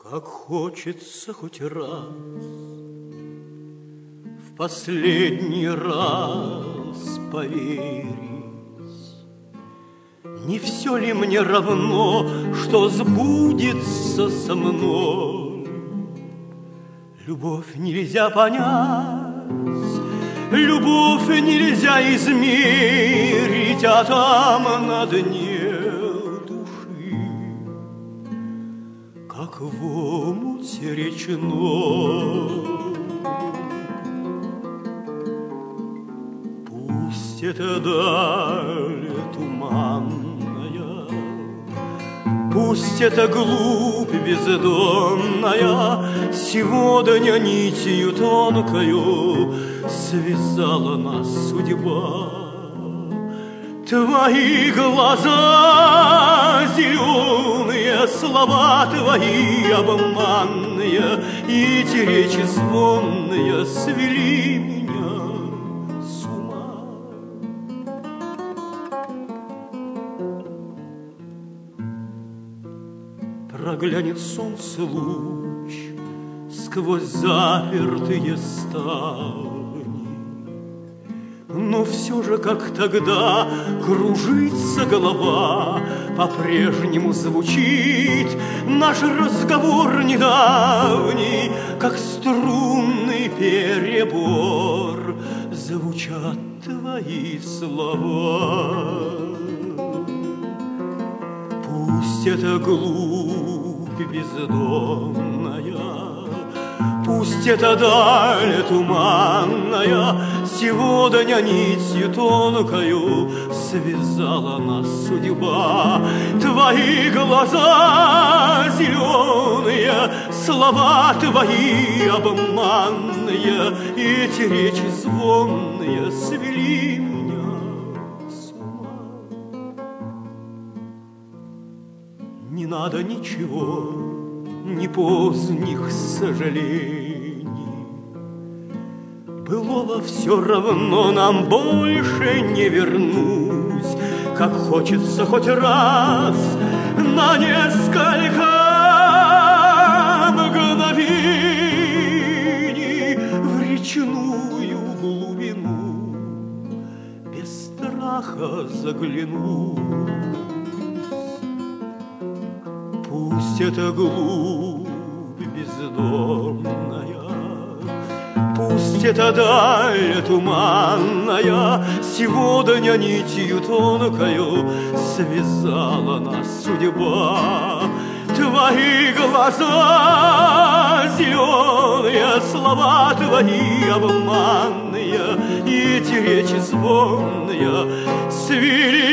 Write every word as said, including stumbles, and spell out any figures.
Как хочется хоть раз, в последний раз поверить, не все ли мне равно, что сбудется со мной? Любовь нельзя понять, любовь нельзя измерить, а там на дне как в омуте речной. Пусть это даль туманная, пусть это глубь бездонная, сегодня нитью тонкою связала нас судьба. Твои глаза зеленые, слова твои обманные, и эти речи звонные свели меня с ума. Проглянет солнце луч сквозь запертые ставни, но все же, как тогда, кружится голова, по-прежнему звучит наш разговор недавний, как струнный перебор звучат твои слова. Пусть это глубь бездонная, пусть это даль туманная, сегодня нитью тонкою связала нас судьба. Твои глаза зеленые, слова твои обманные, и эти речи звонные свели меня с ума. Не надо ничего, ни поздних сожалений, былого все равно нам больше не вернусь. Как хочется хоть раз на несколько мгновений в речную глубину без страха заглянуть. Пусть это глубь бездонная, пусть это даль туманная, сегодня нитью тонкою связала нас судьба. Твои глаза зеленые, слова твои обманные, и эти речи звонные свели